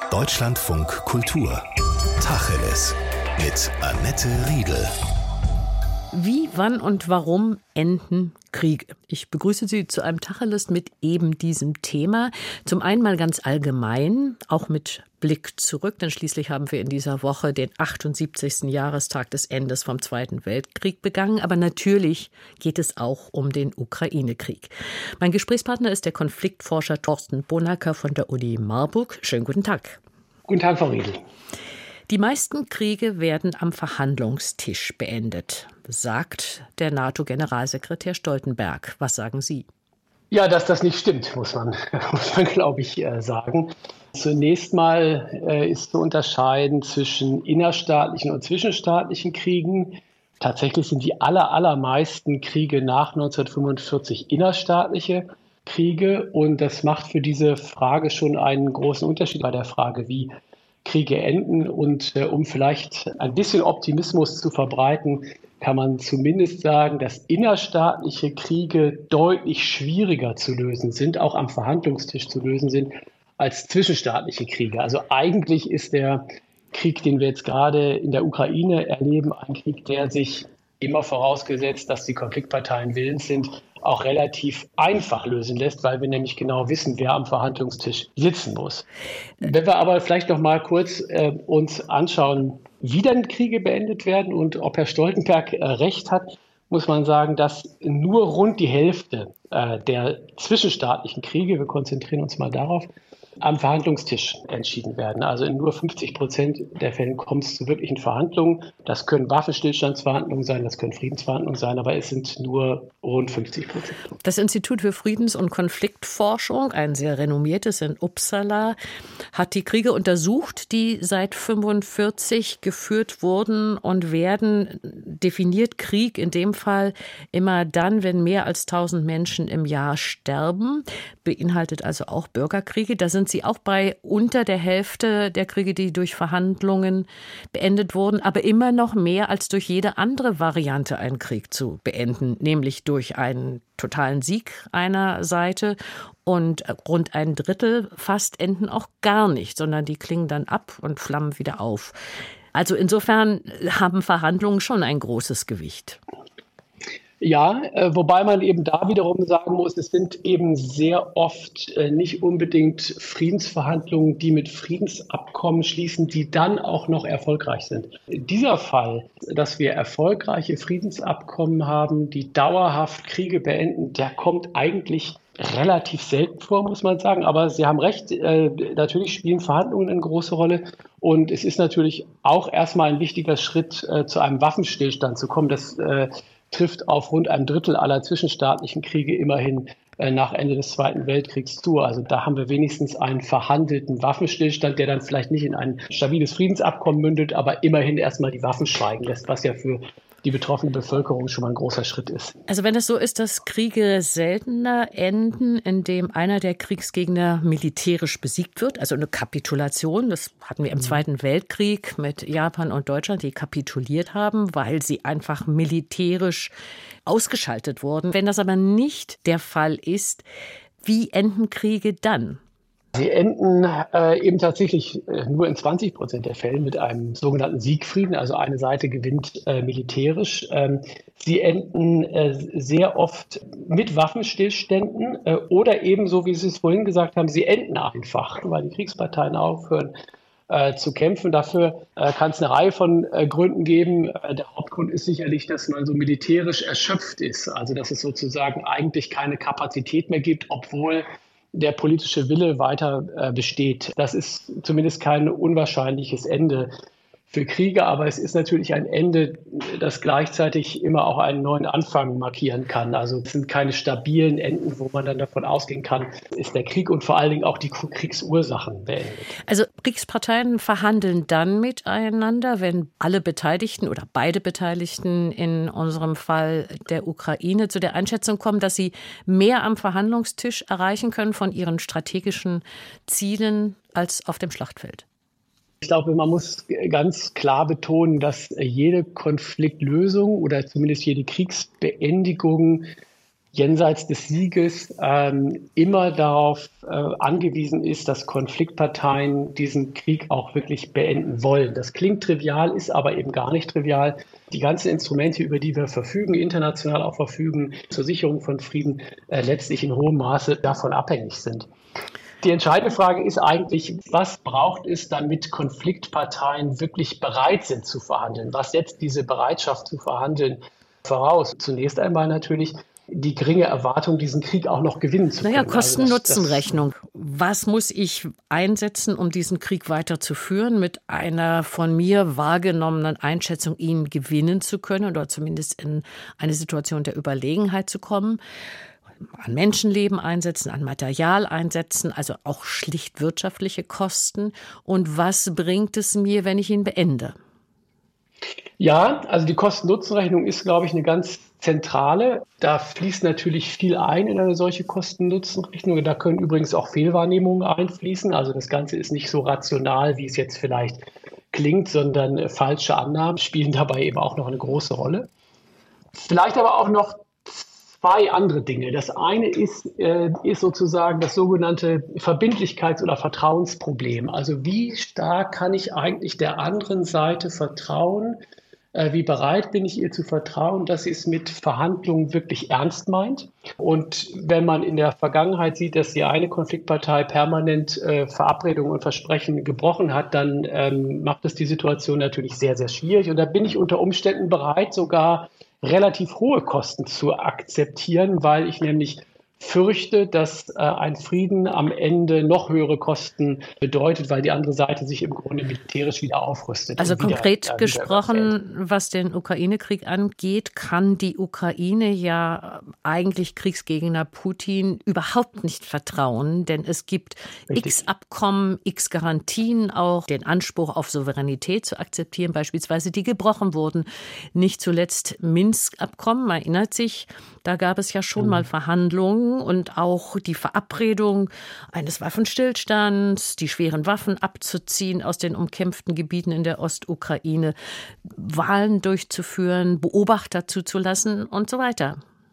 Deutschlandfunk Kultur. Tacheles. Mit Annette Riedel. Wie, wann und warum enden Kriege? Ich begrüße Sie zu einem Tacheles mit eben diesem Thema. Zum einen mal ganz allgemein, auch mit Blick zurück, denn schließlich haben wir in dieser Woche den 78. Jahrestag des Endes vom Zweiten Weltkrieg begangen. Aber natürlich geht es auch um den Ukraine-Krieg. Mein Gesprächspartner ist der Konfliktforscher Thorsten Bonacker von der Uni Marburg. Schönen guten Tag. Guten Tag, Frau Riedel. Die meisten Kriege werden am Verhandlungstisch beendet, sagt der NATO-Generalsekretär Stoltenberg. Was sagen Sie? Ja, dass das nicht stimmt, muss man glaube ich, sagen. Zunächst mal ist zu unterscheiden zwischen innerstaatlichen und zwischenstaatlichen Kriegen. Tatsächlich sind die allermeisten Kriege nach 1945 innerstaatliche Kriege. Und das macht für diese Frage schon einen großen Unterschied bei der Frage, wie Kriege enden. Und um vielleicht ein bisschen Optimismus zu verbreiten, kann man zumindest sagen, dass innerstaatliche Kriege deutlich schwieriger zu lösen sind, auch am Verhandlungstisch zu lösen sind, als zwischenstaatliche Kriege. Also eigentlich ist der Krieg, den wir jetzt gerade in der Ukraine erleben, ein Krieg, der sich immer vorausgesetzt, dass die Konfliktparteien willens sind, auch relativ einfach lösen lässt, weil wir nämlich genau wissen, wer am Verhandlungstisch sitzen muss. Wenn wir aber vielleicht noch mal kurz uns anschauen, wie dann Kriege beendet werden und ob Herr Stoltenberg recht hat, muss man sagen, dass nur rund die Hälfte der zwischenstaatlichen Kriege, wir konzentrieren uns mal darauf, am Verhandlungstisch entschieden werden. Also in nur 50% der Fälle kommt es zu wirklichen Verhandlungen. Das können Waffenstillstandsverhandlungen sein, das können Friedensverhandlungen sein, aber es sind nur rund 50%. Das Institut für Friedens- und Konfliktforschung, ein sehr renommiertes in Uppsala, hat die Kriege untersucht, die seit 1945 geführt wurden und werden. Definiert Krieg in dem Fall immer dann, wenn mehr als 1000 Menschen im Jahr sterben. Beinhaltet also auch Bürgerkriege. Da sind sie auch bei unter der Hälfte der Kriege, die durch Verhandlungen beendet wurden, aber immer noch mehr als durch jede andere Variante, einen Krieg zu beenden, nämlich durch einen totalen Sieg einer Seite, und rund ein Drittel fast enden auch gar nicht, sondern die klingen dann ab und flammen wieder auf. Also insofern haben Verhandlungen schon ein großes Gewicht. Ja, wobei man eben da wiederum sagen muss, es sind eben sehr oft nicht unbedingt Friedensverhandlungen, die mit Friedensabkommen schließen, die dann auch noch erfolgreich sind. Dieser Fall, dass wir erfolgreiche Friedensabkommen haben, die dauerhaft Kriege beenden, der kommt eigentlich relativ selten vor, muss man sagen. Aber Sie haben recht, natürlich spielen Verhandlungen eine große Rolle. Und es ist natürlich auch erstmal ein wichtiger Schritt, zu einem Waffenstillstand zu kommen. Das trifft auf rund ein Drittel aller zwischenstaatlichen Kriege immerhin nach Ende des Zweiten Weltkriegs zu. Also da haben wir wenigstens einen verhandelten Waffenstillstand, der dann vielleicht nicht in ein stabiles Friedensabkommen mündet, aber immerhin erstmal die Waffen schweigen lässt, was ja für die betroffene Bevölkerung schon mal ein großer Schritt ist. Also wenn es so ist, dass Kriege seltener enden, indem einer der Kriegsgegner militärisch besiegt wird, also eine Kapitulation, das hatten wir im Zweiten Weltkrieg mit Japan und Deutschland, die kapituliert haben, weil sie einfach militärisch ausgeschaltet wurden. Wenn das aber nicht der Fall ist, wie enden Kriege dann? Sie enden eben tatsächlich nur in 20% der Fälle mit einem sogenannten Siegfrieden, also eine Seite gewinnt militärisch. Sie enden sehr oft mit Waffenstillständen oder eben, so wie Sie es vorhin gesagt haben, sie enden einfach, weil die Kriegsparteien aufhören zu kämpfen. Dafür kann es eine Reihe von Gründen geben. Der Hauptgrund ist sicherlich, dass man so militärisch erschöpft ist, also dass es sozusagen eigentlich keine Kapazität mehr gibt, obwohl der politische Wille weiter besteht. Das ist zumindest kein unwahrscheinliches Ende für Kriege, aber es ist natürlich ein Ende, das gleichzeitig immer auch einen neuen Anfang markieren kann. Also es sind keine stabilen Enden, wo man dann davon ausgehen kann, ist der Krieg und vor allen Dingen auch die Kriegsursachen beendet. Also Kriegsparteien verhandeln dann miteinander, wenn alle Beteiligten oder beide Beteiligten, in unserem Fall der Ukraine, zu der Einschätzung kommen, dass sie mehr am Verhandlungstisch erreichen können von ihren strategischen Zielen als auf dem Schlachtfeld. Ich glaube, man muss ganz klar betonen, dass jede Konfliktlösung oder zumindest jede Kriegsbeendigung jenseits des Sieges immer darauf angewiesen ist, dass Konfliktparteien diesen Krieg auch wirklich beenden wollen. Das klingt trivial, ist aber eben gar nicht trivial. Die ganzen Instrumente, über die wir verfügen, international auch verfügen, zur Sicherung von Frieden, letztlich in hohem Maße davon abhängig sind. Die entscheidende Frage ist eigentlich, was braucht es, damit Konfliktparteien wirklich bereit sind zu verhandeln? Was setzt diese Bereitschaft zu verhandeln voraus? Zunächst einmal natürlich die geringe Erwartung, diesen Krieg auch noch gewinnen zu können. Naja, Kosten-Nutzen-Rechnung. Was muss ich einsetzen, um diesen Krieg weiterzuführen, mit einer von mir wahrgenommenen Einschätzung, ihn gewinnen zu können oder zumindest in eine Situation der Überlegenheit zu kommen? An Menschenleben einsetzen, an Material einsetzen, also auch schlicht wirtschaftliche Kosten. Und was bringt es mir, wenn ich ihn beende? Ja, also die Kosten-Nutzen-Rechnung ist, glaube ich, eine ganz zentrale. Da fließt natürlich viel ein in eine solche Kosten-Nutzen-Rechnung. Da können übrigens auch Fehlwahrnehmungen einfließen. Also das Ganze ist nicht so rational, wie es jetzt vielleicht klingt, sondern falsche Annahmen spielen dabei eben auch noch eine große Rolle. Vielleicht aber auch noch zwei andere Dinge. Das eine ist sozusagen das sogenannte Verbindlichkeits- oder Vertrauensproblem. Also wie stark kann ich eigentlich der anderen Seite vertrauen? Wie bereit bin ich ihr zu vertrauen, dass sie es mit Verhandlungen wirklich ernst meint? Und wenn man in der Vergangenheit sieht, dass die eine Konfliktpartei permanent Verabredungen und Versprechen gebrochen hat, dann macht das die Situation natürlich sehr, sehr schwierig. Und da bin ich unter Umständen bereit, sogar relativ hohe Kosten zu akzeptieren, weil ich nämlich fürchte, dass ein Frieden am Ende noch höhere Kosten bedeutet, weil die andere Seite sich im Grunde militärisch wieder aufrüstet. Also konkret gesprochen, was den Ukraine-Krieg angeht, kann die Ukraine ja eigentlich Kriegsgegner Putin überhaupt nicht vertrauen, denn es gibt x Abkommen, x Garantien, auch den Anspruch auf Souveränität zu akzeptieren, beispielsweise, die gebrochen wurden. Nicht zuletzt Minsk-Abkommen, man erinnert sich, da gab es ja schon mal Verhandlungen und auch die Verabredung eines Waffenstillstands, die schweren Waffen abzuziehen aus den umkämpften Gebieten in der Ostukraine, Wahlen durchzuführen, Beobachter zuzulassen und so weiter.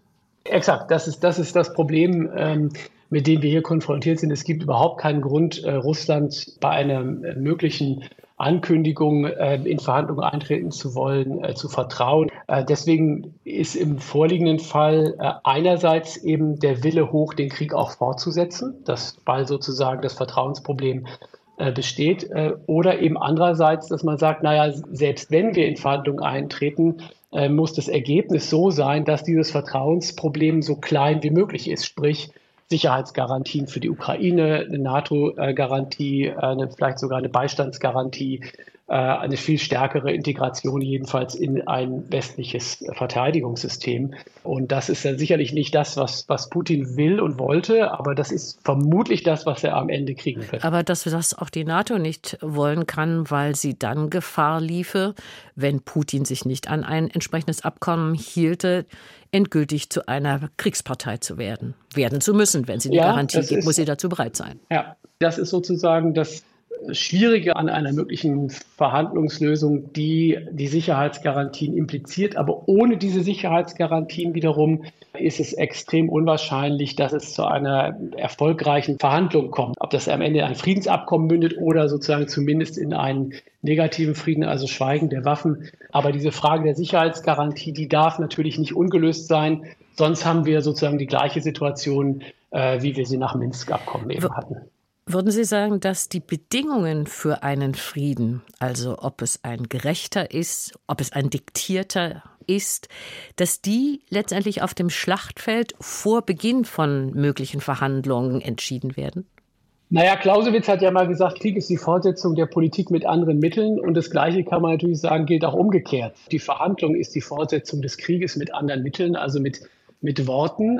Exakt, das ist das Problem, mit dem wir hier konfrontiert sind. Es gibt überhaupt keinen Grund, Russland bei einer möglichen Ankündigung, in Verhandlungen eintreten zu wollen, zu vertrauen. Deswegen ist im vorliegenden Fall einerseits eben der Wille hoch, den Krieg auch fortzusetzen, weil sozusagen das Vertrauensproblem besteht. Oder eben andererseits, dass man sagt, naja, selbst wenn wir in Verhandlungen eintreten, muss das Ergebnis so sein, dass dieses Vertrauensproblem so klein wie möglich ist. Sprich, Sicherheitsgarantien für die Ukraine, eine NATO-Garantie, vielleicht sogar eine Beistandsgarantie, eine viel stärkere Integration jedenfalls in ein westliches Verteidigungssystem. Und das ist dann sicherlich nicht das, was Putin will und wollte, aber das ist vermutlich das, was er am Ende kriegen wird. Aber dass das auch die NATO nicht wollen kann, weil sie dann Gefahr liefe, wenn Putin sich nicht an ein entsprechendes Abkommen hielte, endgültig zu einer Kriegspartei zu werden zu müssen. Wenn sie eine Garantie gibt, muss sie dazu bereit sein. Ja, das ist sozusagen das Schwierige an einer möglichen Verhandlungslösung, die Sicherheitsgarantien impliziert. Aber ohne diese Sicherheitsgarantien wiederum ist es extrem unwahrscheinlich, dass es zu einer erfolgreichen Verhandlung kommt. Ob das am Ende in ein Friedensabkommen mündet oder sozusagen zumindest in einen negativen Frieden, also Schweigen der Waffen. Aber diese Frage der Sicherheitsgarantie, die darf natürlich nicht ungelöst sein. Sonst haben wir sozusagen die gleiche Situation, wie wir sie nach Minsk-Abkommen eben hatten. Würden Sie sagen, dass die Bedingungen für einen Frieden, also ob es ein gerechter ist, ob es ein diktierter ist, dass die letztendlich auf dem Schlachtfeld vor Beginn von möglichen Verhandlungen entschieden werden? Naja, Clausewitz hat ja mal gesagt, Krieg ist die Fortsetzung der Politik mit anderen Mitteln. Und das Gleiche kann man natürlich sagen, gilt auch umgekehrt. Die Verhandlung ist die Fortsetzung des Krieges mit anderen Mitteln, also mit Worten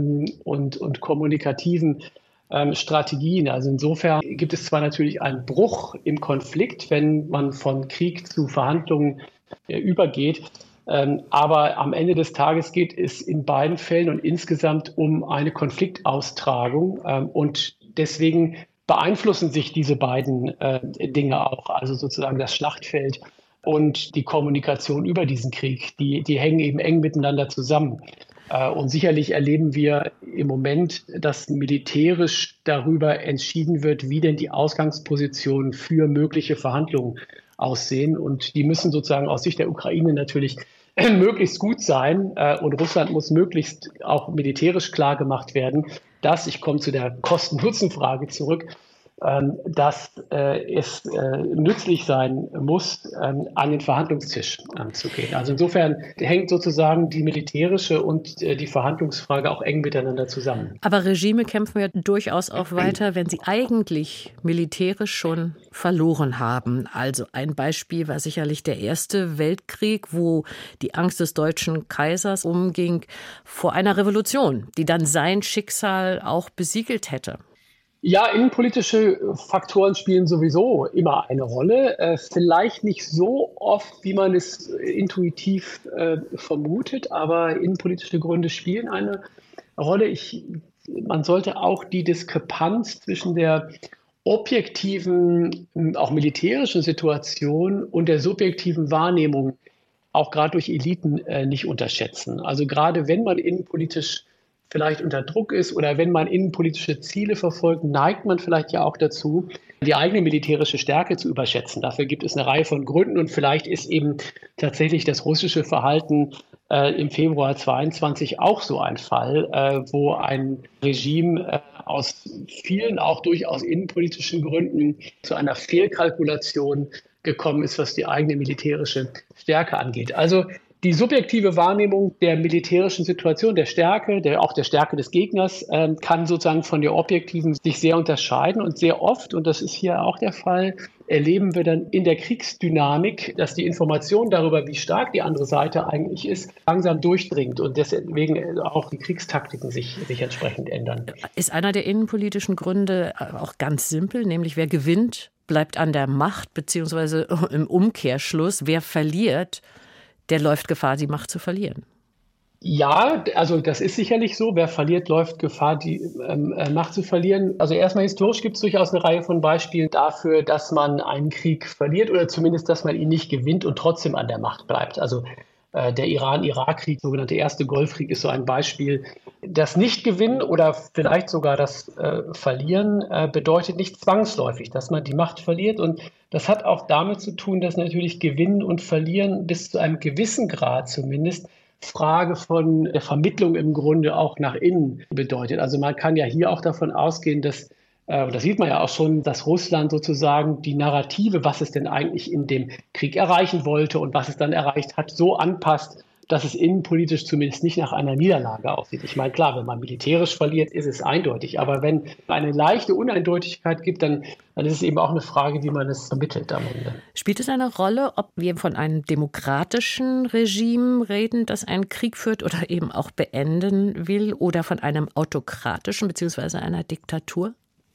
und kommunikativen Strategien. Also insofern gibt es zwar natürlich einen Bruch im Konflikt, wenn man von Krieg zu Verhandlungen übergeht, aber am Ende des Tages geht es in beiden Fällen und insgesamt um eine Konfliktaustragung und deswegen beeinflussen sich diese beiden Dinge auch, also sozusagen das Schlachtfeld und die Kommunikation über diesen Krieg, die hängen eben eng miteinander zusammen. Und sicherlich erleben wir im Moment, dass militärisch darüber entschieden wird, wie denn die Ausgangspositionen für mögliche Verhandlungen aussehen. Und die müssen sozusagen aus Sicht der Ukraine natürlich möglichst gut sein. Und Russland muss möglichst auch militärisch klar gemacht werden, dass, ich komme zu der Kosten-Nutzen-Frage zurück, dass es nützlich sein muss, an den Verhandlungstisch zu gehen. Also insofern hängt sozusagen die militärische und die Verhandlungsfrage auch eng miteinander zusammen. Aber Regime kämpfen ja durchaus auch weiter, wenn sie eigentlich militärisch schon verloren haben. Also ein Beispiel war sicherlich der Erste Weltkrieg, wo die Angst des deutschen Kaisers umging vor einer Revolution, die dann sein Schicksal auch besiegelt hätte. Ja, innenpolitische Faktoren spielen sowieso immer eine Rolle. Vielleicht nicht so oft, wie man es intuitiv vermutet, aber innenpolitische Gründe spielen eine Rolle. Man sollte auch die Diskrepanz zwischen der objektiven, auch militärischen Situation und der subjektiven Wahrnehmung, auch gerade durch Eliten, nicht unterschätzen. Also gerade wenn man innenpolitisch vielleicht unter Druck ist oder wenn man innenpolitische Ziele verfolgt, neigt man vielleicht ja auch dazu, die eigene militärische Stärke zu überschätzen. Dafür gibt es eine Reihe von Gründen und vielleicht ist eben tatsächlich das russische Verhalten im Februar 22 auch so ein Fall, wo ein Regime aus vielen auch durchaus innenpolitischen Gründen zu einer Fehlkalkulation gekommen ist, was die eigene militärische Stärke angeht. Also die subjektive Wahrnehmung der militärischen Situation, der Stärke, auch der Stärke des Gegners, kann sozusagen von der objektiven sich sehr unterscheiden. Und sehr oft, und das ist hier auch der Fall, erleben wir dann in der Kriegsdynamik, dass die Information darüber, wie stark die andere Seite eigentlich ist, langsam durchdringt und deswegen auch die Kriegstaktiken sich entsprechend ändern. Ist einer der innenpolitischen Gründe auch ganz simpel, nämlich wer gewinnt, bleibt an der Macht, beziehungsweise im Umkehrschluss, wer verliert, der läuft Gefahr, die Macht zu verlieren. Ja, also das ist sicherlich so. Wer verliert, läuft Gefahr, die Macht zu verlieren. Also erstmal historisch gibt es durchaus eine Reihe von Beispielen dafür, dass man einen Krieg verliert oder zumindest, dass man ihn nicht gewinnt und trotzdem an der Macht bleibt. Also der Iran-Irak-Krieg, sogenannte erste Golfkrieg, ist so ein Beispiel. Das Nicht-Gewinnen oder vielleicht sogar das Verlieren bedeutet nicht zwangsläufig, dass man die Macht verliert. Und das hat auch damit zu tun, dass natürlich Gewinnen und Verlieren bis zu einem gewissen Grad zumindest Frage von der Vermittlung im Grunde auch nach innen bedeutet. Also man kann ja hier auch davon ausgehen, dass das sieht man ja auch schon, dass Russland sozusagen die Narrative, was es denn eigentlich in dem Krieg erreichen wollte und was es dann erreicht hat, so anpasst, dass es innenpolitisch zumindest nicht nach einer Niederlage aussieht. Ich meine, klar, wenn man militärisch verliert, ist es eindeutig. Aber wenn eine leichte Uneindeutigkeit gibt, dann ist es eben auch eine Frage, wie man es vermittelt am Ende. Spielt es eine Rolle, ob wir von einem demokratischen Regime reden, das einen Krieg führt oder eben auch beenden will, oder von einem autokratischen bzw. einer Diktatur?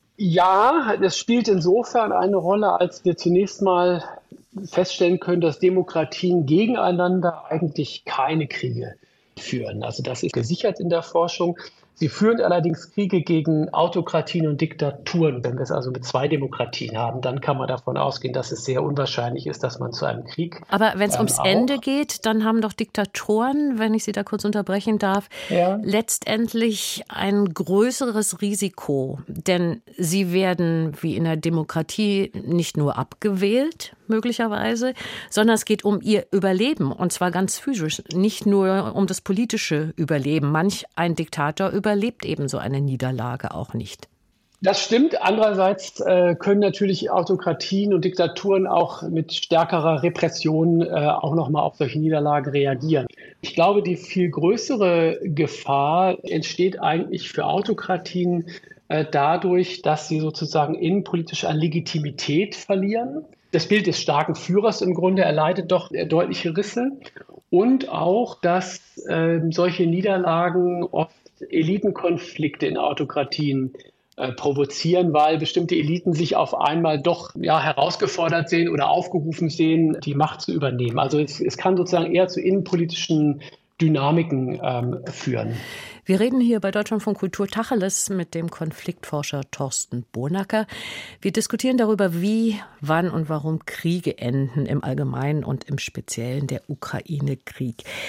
Ja, das spielt insofern eine Rolle, als wir zunächst mal feststellen können, dass Demokratien gegeneinander eigentlich keine Kriege führen. Also das ist gesichert in der Forschung. Sie führen allerdings Kriege gegen Autokratien und Diktaturen. Wenn wir es also mit zwei Demokratien haben, dann kann man davon ausgehen, dass es sehr unwahrscheinlich ist, dass man zu einem Krieg Aber wenn es ums Ende geht, dann haben doch Diktatoren, wenn ich Sie da kurz unterbrechen darf, letztendlich ein größeres Risiko. Denn sie werden, wie in der Demokratie, nicht nur abgewählt, möglicherweise, sondern es geht um ihr Überleben, und zwar ganz physisch, nicht nur um das politische Überleben. Manch ein Diktator überlebt eben so eine Niederlage auch nicht. Das stimmt. Andererseits können natürlich Autokratien und Diktaturen auch mit stärkerer Repression auch nochmal auf solche Niederlagen reagieren. Ich glaube, die viel größere Gefahr entsteht eigentlich für Autokratien dadurch, dass sie sozusagen innenpolitisch an Legitimität verlieren. Das Bild des starken Führers im Grunde erleidet doch deutliche Risse. Und auch, dass solche Niederlagen oft Elitenkonflikte in Autokratien provozieren, weil bestimmte Eliten sich auf einmal doch herausgefordert sehen oder aufgerufen sehen, die Macht zu übernehmen. Also es kann sozusagen eher zu innenpolitischen Dynamiken führen. Wir reden hier bei Deutschlandfunk Kultur Tacheles mit dem Konfliktforscher Thorsten Bonacker. Wir diskutieren darüber, wie, wann und warum Kriege enden, im Allgemeinen und im Speziellen der Ukraine-Krieg.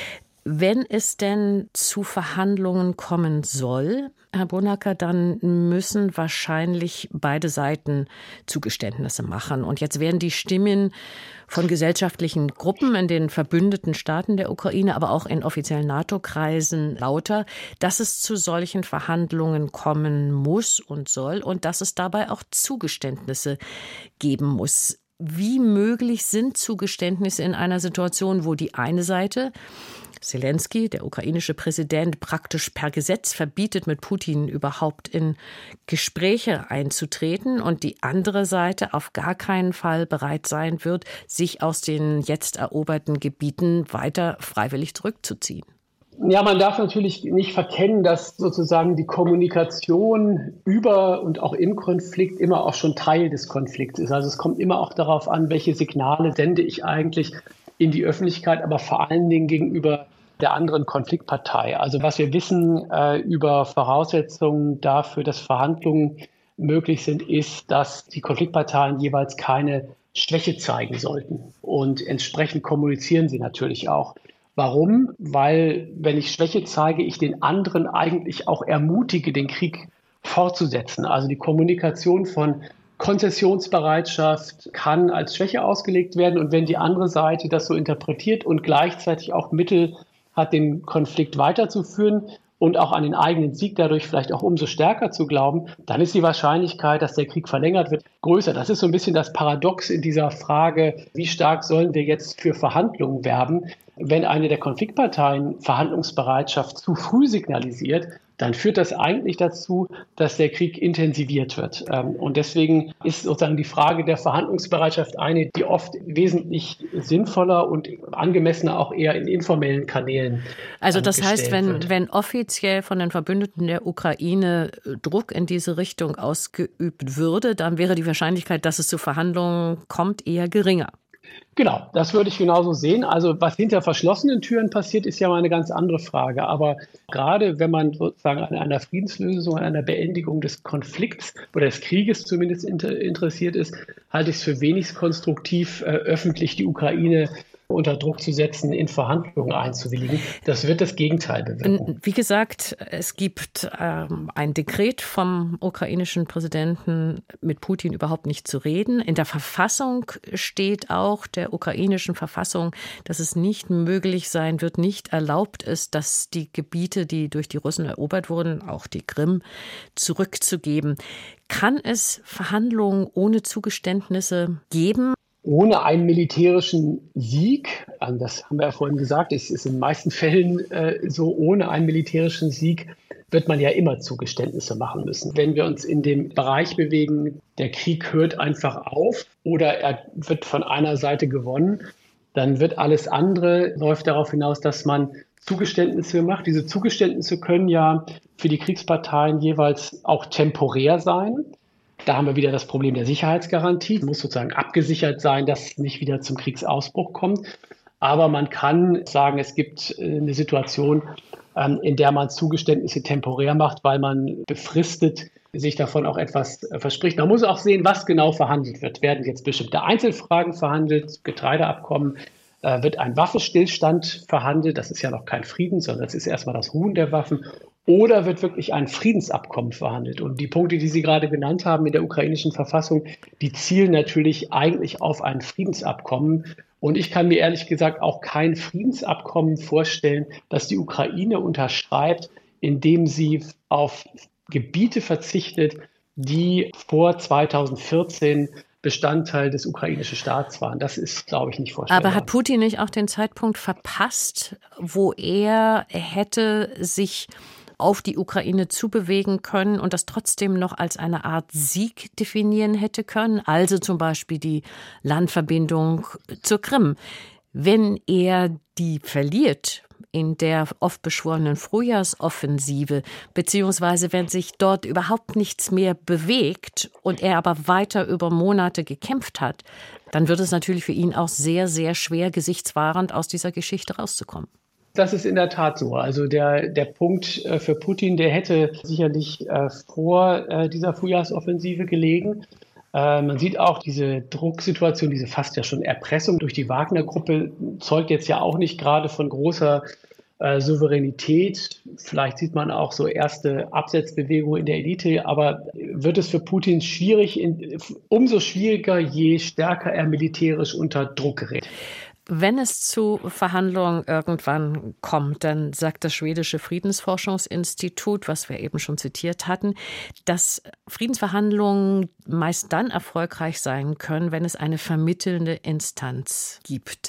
Wenn es denn zu Verhandlungen kommen soll, Herr Brunnacker, dann müssen wahrscheinlich beide Seiten Zugeständnisse machen. Und jetzt werden die Stimmen von gesellschaftlichen Gruppen in den verbündeten Staaten der Ukraine, aber auch in offiziellen NATO-Kreisen lauter, dass es zu solchen Verhandlungen kommen muss und soll und dass es dabei auch Zugeständnisse geben muss. Wie möglich sind Zugeständnisse in einer Situation, wo die eine Seite, Selenskyj, der ukrainische Präsident, praktisch per Gesetz verbietet, mit Putin überhaupt in Gespräche einzutreten und die andere Seite auf gar keinen Fall bereit sein wird, sich aus den jetzt eroberten Gebieten weiter freiwillig zurückzuziehen? Ja, man darf natürlich nicht verkennen, dass sozusagen die Kommunikation über und auch im Konflikt immer auch schon Teil des Konflikts ist. Also es kommt immer auch darauf an, welche Signale sende ich eigentlich in die Öffentlichkeit, aber vor allen Dingen gegenüber der anderen Konfliktpartei. Also was wir wissen über Voraussetzungen dafür, dass Verhandlungen möglich sind, ist, dass die Konfliktparteien jeweils keine Schwäche zeigen sollten. Und entsprechend kommunizieren sie natürlich auch. Warum? Weil, wenn ich Schwäche zeige, ich den anderen eigentlich auch ermutige, den Krieg fortzusetzen. Also die Kommunikation von Konzessionsbereitschaft kann als Schwäche ausgelegt werden. Und wenn die andere Seite das so interpretiert und gleichzeitig auch Mittel hat, den Konflikt weiterzuführen und auch an den eigenen Sieg dadurch vielleicht auch umso stärker zu glauben, dann ist die Wahrscheinlichkeit, dass der Krieg verlängert wird, größer. Das ist so ein bisschen das Paradox in dieser Frage, wie stark sollen wir jetzt für Verhandlungen werben? Wenn eine der Konfliktparteien Verhandlungsbereitschaft zu früh signalisiert, dann führt das eigentlich dazu, dass der Krieg intensiviert wird. Und deswegen ist sozusagen die Frage der Verhandlungsbereitschaft eine, die oft wesentlich sinnvoller und angemessener auch eher in informellen Kanälen Also das heißt, wird. wenn offiziell von den Verbündeten der Ukraine Druck in diese Richtung ausgeübt würde, dann wäre die Wahrscheinlichkeit, dass es zu Verhandlungen kommt, eher geringer. Genau, das würde ich genauso sehen. Also was hinter verschlossenen Türen passiert, ist ja mal eine ganz andere Frage. Aber gerade wenn man sozusagen an einer Friedenslösung, an einer Beendigung des Konflikts oder des Krieges zumindest interessiert ist, halte ich es für wenig konstruktiv, öffentlich die Ukraine unter Druck zu setzen, in Verhandlungen einzuwilligen. Das wird das Gegenteil bewirken. Wie gesagt, es gibt ein Dekret vom ukrainischen Präsidenten, mit Putin überhaupt nicht zu reden. In der Verfassung steht auch, der ukrainischen Verfassung, dass es nicht möglich sein wird, nicht erlaubt ist, dass die Gebiete, die durch die Russen erobert wurden, auch die Krim, zurückzugeben. Kann es Verhandlungen ohne Zugeständnisse geben? Ohne einen militärischen Sieg, das haben wir ja vorhin gesagt, es ist in den meisten Fällen so, ohne einen militärischen Sieg wird man ja immer Zugeständnisse machen müssen. Wenn wir uns in dem Bereich bewegen, der Krieg hört einfach auf oder er wird von einer Seite gewonnen, dann wird alles andere, läuft darauf hinaus, dass man Zugeständnisse macht. Diese Zugeständnisse können ja für die Kriegsparteien jeweils auch temporär sein. Da haben wir wieder das Problem der Sicherheitsgarantie. Es muss sozusagen abgesichert sein, dass es nicht wieder zum Kriegsausbruch kommt. Aber man kann sagen, es gibt eine Situation, in der man Zugeständnisse temporär macht, weil man befristet sich davon auch etwas verspricht. Man muss auch sehen, was genau verhandelt wird. Werden jetzt bestimmte Einzelfragen verhandelt, Getreideabkommen, wird ein Waffenstillstand verhandelt. Das ist ja noch kein Frieden, sondern das ist erstmal das Ruhen der Waffen. Oder wird wirklich ein Friedensabkommen verhandelt? Und die Punkte, die Sie gerade genannt haben in der ukrainischen Verfassung, die zielen natürlich eigentlich auf ein Friedensabkommen. Und ich kann mir ehrlich gesagt auch kein Friedensabkommen vorstellen, das die Ukraine unterschreibt, indem sie auf Gebiete verzichtet, die vor 2014 Bestandteil des ukrainischen Staats waren. Das ist, glaube ich, nicht vorstellbar. Aber hat Putin nicht auch den Zeitpunkt verpasst, wo er hätte sich auf die Ukraine zubewegen können und das trotzdem noch als eine Art Sieg definieren hätte können? Also zum Beispiel die Landverbindung zur Krim. Wenn er die verliert in der oft beschworenen Frühjahrsoffensive, beziehungsweise wenn sich dort überhaupt nichts mehr bewegt und er aber weiter über Monate gekämpft hat, dann wird es natürlich für ihn auch sehr, sehr schwer, gesichtswahrend aus dieser Geschichte rauszukommen. Das ist in der Tat so. Also der Punkt für Putin, der hätte sicherlich vor dieser Frühjahrsoffensive gelegen. Man sieht auch diese Drucksituation, diese fast ja schon Erpressung durch die Wagner-Gruppe zeugt jetzt ja auch nicht gerade von großer Souveränität. Vielleicht sieht man auch so erste Absetzbewegungen in der Elite, aber wird es für Putin schwierig, umso schwieriger, je stärker er militärisch unter Druck gerät. Wenn es zu Verhandlungen irgendwann kommt, dann sagt das schwedische Friedensforschungsinstitut, was wir eben schon zitiert hatten, dass Friedensverhandlungen meist dann erfolgreich sein können, wenn es eine vermittelnde Instanz gibt.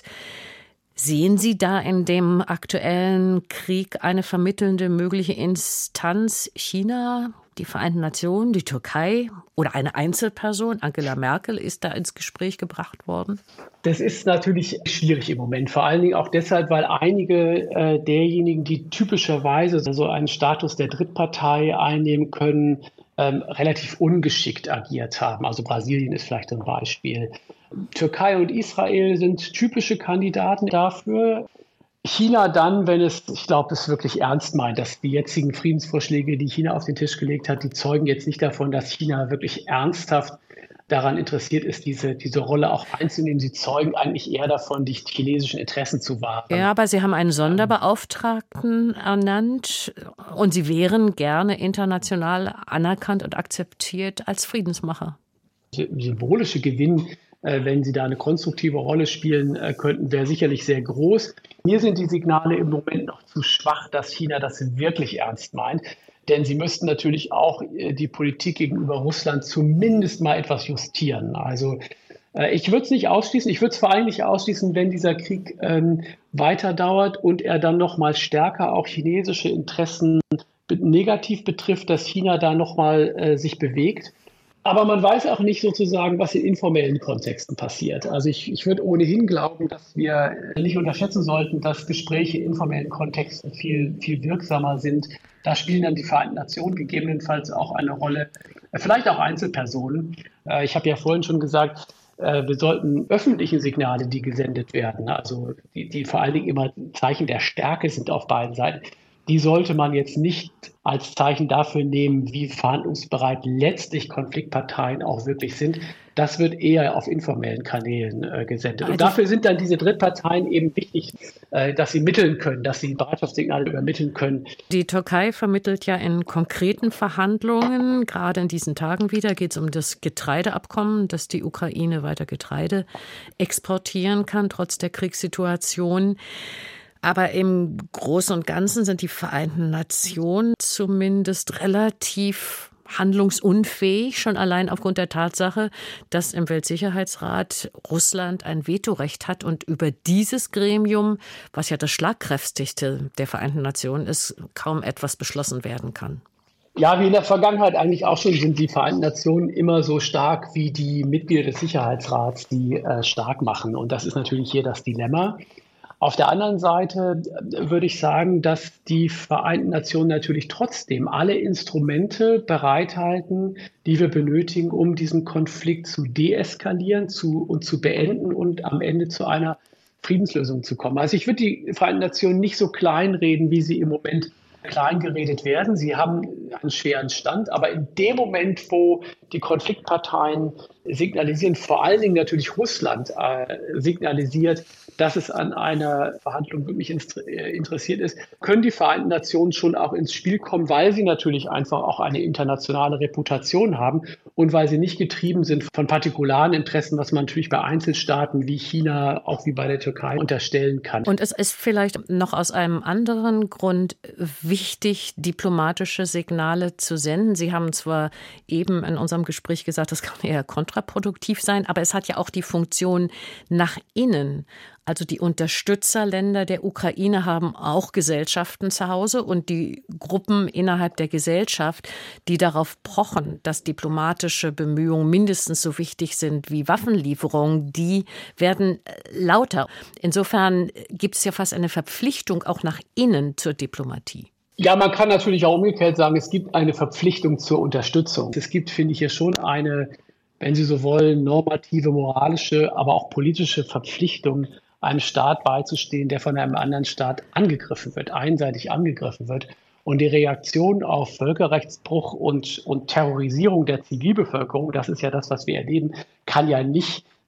Sehen Sie da in dem aktuellen Krieg eine vermittelnde mögliche Instanz? China, die Vereinten Nationen, die Türkei oder eine Einzelperson? Angela Merkel ist da ins Gespräch gebracht worden? Das ist natürlich schwierig im Moment, vor allen Dingen auch deshalb, weil einige derjenigen, die typischerweise so einen Status der Drittpartei einnehmen können, relativ ungeschickt agiert haben. Also Brasilien ist vielleicht ein Beispiel. Türkei und Israel sind typische Kandidaten dafür. China dann, wenn es, ich glaube, es wirklich ernst meint, dass die jetzigen Friedensvorschläge, die China auf den Tisch gelegt hat, die zeugen jetzt nicht davon, dass China wirklich ernsthaft daran interessiert ist, diese Rolle auch einzunehmen. Sie zeugen eigentlich eher davon, die chinesischen Interessen zu wahren. Ja, aber Sie haben einen Sonderbeauftragten ernannt und Sie wären gerne international anerkannt und akzeptiert als Friedensmacher. Symbolische Gewinn, wenn Sie da eine konstruktive Rolle spielen könnten, wäre sicherlich sehr groß. Mir sind die Signale im Moment noch zu schwach, dass China das wirklich ernst meint. Denn sie müssten natürlich auch die Politik gegenüber Russland zumindest mal etwas justieren. Also ich würde es nicht ausschließen. Ich würde es vor allem nicht ausschließen, wenn dieser Krieg weiter dauert und er dann noch mal stärker auch chinesische Interessen negativ betrifft, dass China da noch mal sich bewegt. Aber man weiß auch nicht sozusagen, was in informellen Kontexten passiert. Also ich würde ohnehin glauben, dass wir nicht unterschätzen sollten, dass Gespräche in informellen Kontexten viel, viel wirksamer sind. Da spielen dann die Vereinten Nationen gegebenenfalls auch eine Rolle, vielleicht auch Einzelpersonen. Ich habe ja vorhin schon gesagt, wir sollten öffentliche Signale, die gesendet werden, also die vor allen Dingen immer Zeichen der Stärke sind auf beiden Seiten, die sollte man jetzt nicht als Zeichen dafür nehmen, wie verhandlungsbereit letztlich Konfliktparteien auch wirklich sind. Das wird eher auf informellen Kanälen gesendet. Und dafür sind dann diese Drittparteien eben wichtig, dass sie mitteln können, dass sie Bereitschaftssignale übermitteln können. Die Türkei vermittelt ja in konkreten Verhandlungen, gerade in diesen Tagen wieder, geht es um das Getreideabkommen, dass die Ukraine weiter Getreide exportieren kann, trotz der Kriegssituation. Aber im Großen und Ganzen sind die Vereinten Nationen zumindest relativ handlungsunfähig, schon allein aufgrund der Tatsache, dass im Weltsicherheitsrat Russland ein Vetorecht hat und über dieses Gremium, was ja das schlagkräftigste der Vereinten Nationen ist, kaum etwas beschlossen werden kann. Ja, wie in der Vergangenheit eigentlich auch schon, sind die Vereinten Nationen immer so stark wie die Mitglieder des Sicherheitsrats, die stark machen. Und das ist natürlich hier das Dilemma. Auf der anderen Seite würde ich sagen, dass die Vereinten Nationen natürlich trotzdem alle Instrumente bereithalten, die wir benötigen, um diesen Konflikt zu deeskalieren und zu beenden und am Ende zu einer Friedenslösung zu kommen. Also ich würde die Vereinten Nationen nicht so kleinreden, wie sie im Moment kleingeredet werden. Sie haben einen schweren Stand, aber in dem Moment, wo die Konfliktparteien signalisieren, vor allen Dingen natürlich Russland signalisiert, dass es an einer Verhandlung wirklich interessiert ist, können die Vereinten Nationen schon auch ins Spiel kommen, weil sie natürlich einfach auch eine internationale Reputation haben und weil sie nicht getrieben sind von partikularen Interessen, was man natürlich bei Einzelstaaten wie China, auch wie bei der Türkei unterstellen kann. Und es ist vielleicht noch aus einem anderen Grund wichtig, diplomatische Signale zu senden. Sie haben zwar eben in unserem Gespräch gesagt, das kann eher kontraproduktiv sein, aber es hat ja auch die Funktion nach innen. Also die Unterstützerländer der Ukraine haben auch Gesellschaften zu Hause und die Gruppen innerhalb der Gesellschaft, die darauf pochen, dass diplomatische Bemühungen mindestens so wichtig sind wie Waffenlieferungen, die werden lauter. Insofern gibt es ja fast eine Verpflichtung auch nach innen zur Diplomatie. Ja, man kann natürlich auch umgekehrt sagen, es gibt eine Verpflichtung zur Unterstützung. Es gibt, finde ich, hier schon eine, wenn Sie so wollen, normative, moralische, aber auch politische Verpflichtung, einem Staat beizustehen, der von einem anderen Staat angegriffen wird, einseitig angegriffen wird. Und die Reaktion auf Völkerrechtsbruch und Terrorisierung der Zivilbevölkerung, das ist ja das, was wir erleben, kann ja nicht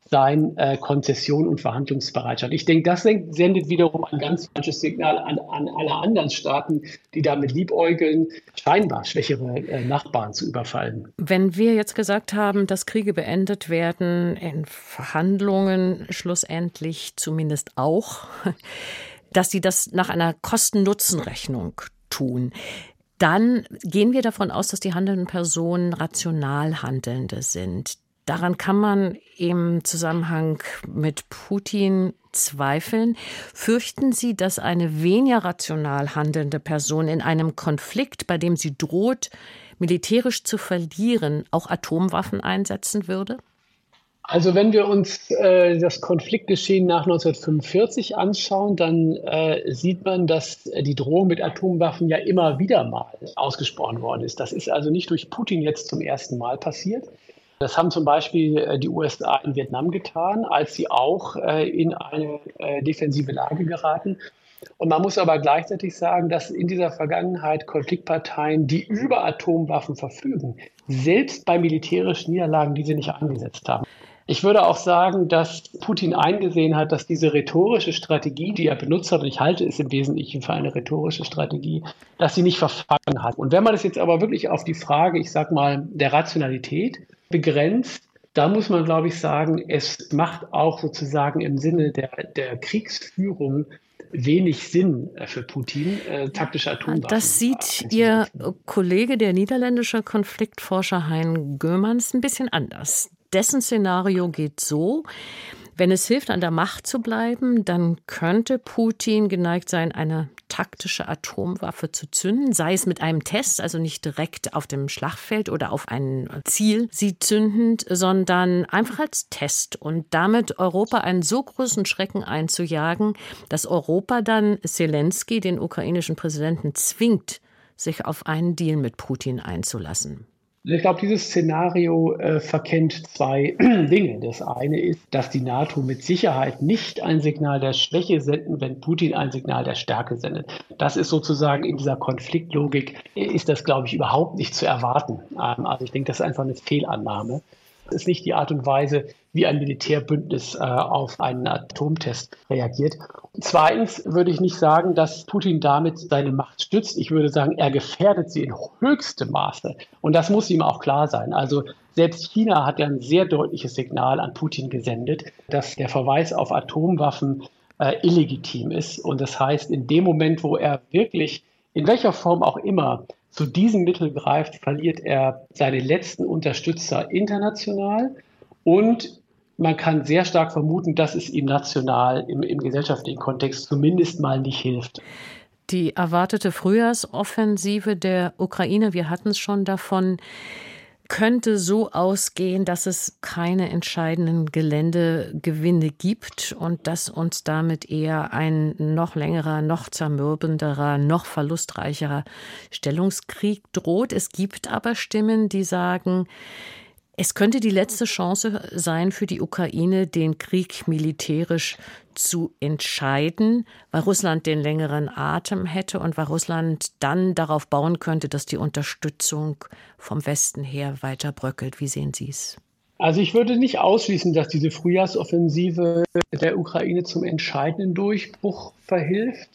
sein Konzession und Verhandlungsbereitschaft. Ich denke, das sendet wiederum ein ganz falsches Signal an alle anderen Staaten, die damit liebäugeln, scheinbar schwächere Nachbarn zu überfallen. Wenn wir jetzt gesagt haben, dass Kriege beendet werden, in Verhandlungen schlussendlich zumindest auch, dass sie das nach einer Kosten-Nutzen-Rechnung tun, dann gehen wir davon aus, dass die handelnden Personen rational Handelnde sind. Daran kann man im Zusammenhang mit Putin zweifeln. Fürchten Sie, dass eine weniger rational handelnde Person in einem Konflikt, bei dem sie droht, militärisch zu verlieren, auch Atomwaffen einsetzen würde? Also wenn wir uns das Konfliktgeschehen nach 1945 anschauen, dann sieht man, dass die Drohung mit Atomwaffen ja immer wieder mal ausgesprochen worden ist. Das ist also nicht durch Putin jetzt zum ersten Mal passiert. Das haben zum Beispiel die USA in Vietnam getan, als sie auch in eine defensive Lage geraten. Und man muss aber gleichzeitig sagen, dass in dieser Vergangenheit Konfliktparteien, die über Atomwaffen verfügen, selbst bei militärischen Niederlagen diese nicht eingesetzt haben. Ich würde auch sagen, dass Putin eingesehen hat, dass diese rhetorische Strategie, die er benutzt hat, und ich halte es im Wesentlichen für eine rhetorische Strategie, dass sie nicht verfangen hat. Und wenn man das jetzt aber wirklich auf die Frage, ich sag mal, der Rationalität begrenzt, da muss man, glaube ich, sagen, es macht auch sozusagen im Sinne der Kriegsführung wenig Sinn für Putin, taktische Atomwaffen. Das sieht Ihr Kollege, der niederländische Konfliktforscher Hein Goemans, ein bisschen anders. Dessen Szenario geht so: Wenn es hilft, an der Macht zu bleiben, dann könnte Putin geneigt sein, eine taktische Atomwaffe zu zünden, sei es mit einem Test, also nicht direkt auf dem Schlachtfeld oder auf ein Ziel sie zündend, sondern einfach als Test und damit Europa einen so großen Schrecken einzujagen, dass Europa dann Zelensky, den ukrainischen Präsidenten, zwingt, sich auf einen Deal mit Putin einzulassen. Ich glaube, dieses Szenario verkennt zwei Dinge. Das eine ist, dass die NATO mit Sicherheit nicht ein Signal der Schwäche senden, wenn Putin ein Signal der Stärke sendet. Das ist sozusagen in dieser Konfliktlogik, ist das, glaube ich, überhaupt nicht zu erwarten. Also ich denke, das ist einfach eine Fehlannahme. Das ist nicht die Art und Weise, wie ein Militärbündnis auf einen Atomtest reagiert. Zweitens würde ich nicht sagen, dass Putin damit seine Macht stützt. Ich würde sagen, er gefährdet sie in höchstem Maße. Und das muss ihm auch klar sein. Also selbst China hat ja ein sehr deutliches Signal an Putin gesendet, dass der Verweis auf Atomwaffen illegitim ist. Und das heißt, in dem Moment, wo er wirklich, in welcher Form auch immer, zu diesem Mittel greift, verliert er seine letzten Unterstützer international und man kann sehr stark vermuten, dass es ihm national im gesellschaftlichen Kontext zumindest mal nicht hilft. Die erwartete Frühjahrsoffensive der Ukraine, wir hatten es schon davon, könnte so ausgehen, dass es keine entscheidenden Geländegewinne gibt und dass uns damit eher ein noch längerer, noch zermürbenderer, noch verlustreicherer Stellungskrieg droht. Es gibt aber Stimmen, die sagen, es könnte die letzte Chance sein für die Ukraine, den Krieg militärisch zu entscheiden, weil Russland den längeren Atem hätte und weil Russland dann darauf bauen könnte, dass die Unterstützung vom Westen her weiter bröckelt. Wie sehen Sie es? Also ich würde nicht ausschließen, dass diese Frühjahrsoffensive der Ukraine zum entscheidenden Durchbruch verhilft.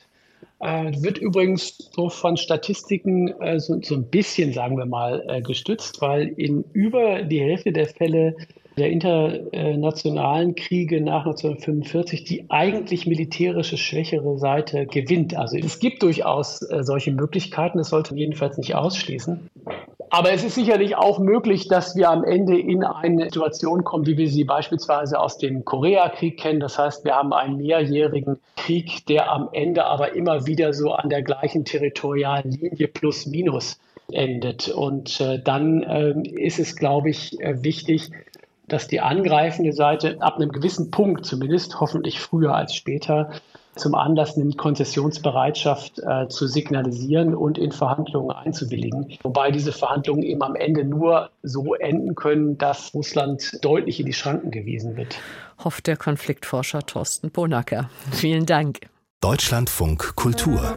Wird übrigens so von Statistiken so ein bisschen, sagen wir mal, gestützt, weil in über die Hälfte der Fälle der internationalen Kriege nach 1945 die eigentlich militärische schwächere Seite gewinnt. Also es gibt durchaus solche Möglichkeiten, das sollte man jedenfalls nicht ausschließen. Aber es ist sicherlich auch möglich, dass wir am Ende in eine Situation kommen, wie wir sie beispielsweise aus dem Koreakrieg kennen. Das heißt, wir haben einen mehrjährigen Krieg, der am Ende aber immer wieder so an der gleichen territorialen Linie plus minus endet. Und dann ist es, glaube ich, wichtig, dass die angreifende Seite ab einem gewissen Punkt zumindest, hoffentlich früher als später, zum Anlass nimmt, Konzessionsbereitschaft zu signalisieren und in Verhandlungen einzuwilligen. Wobei diese Verhandlungen eben am Ende nur so enden können, dass Russland deutlich in die Schranken gewiesen wird. Hofft der Konfliktforscher Thorsten Bonacker. Vielen Dank. Deutschlandfunk Kultur.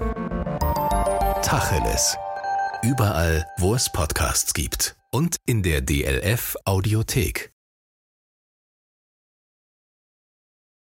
Tacheles. Überall, wo es Podcasts gibt. Und in der DLF Audiothek.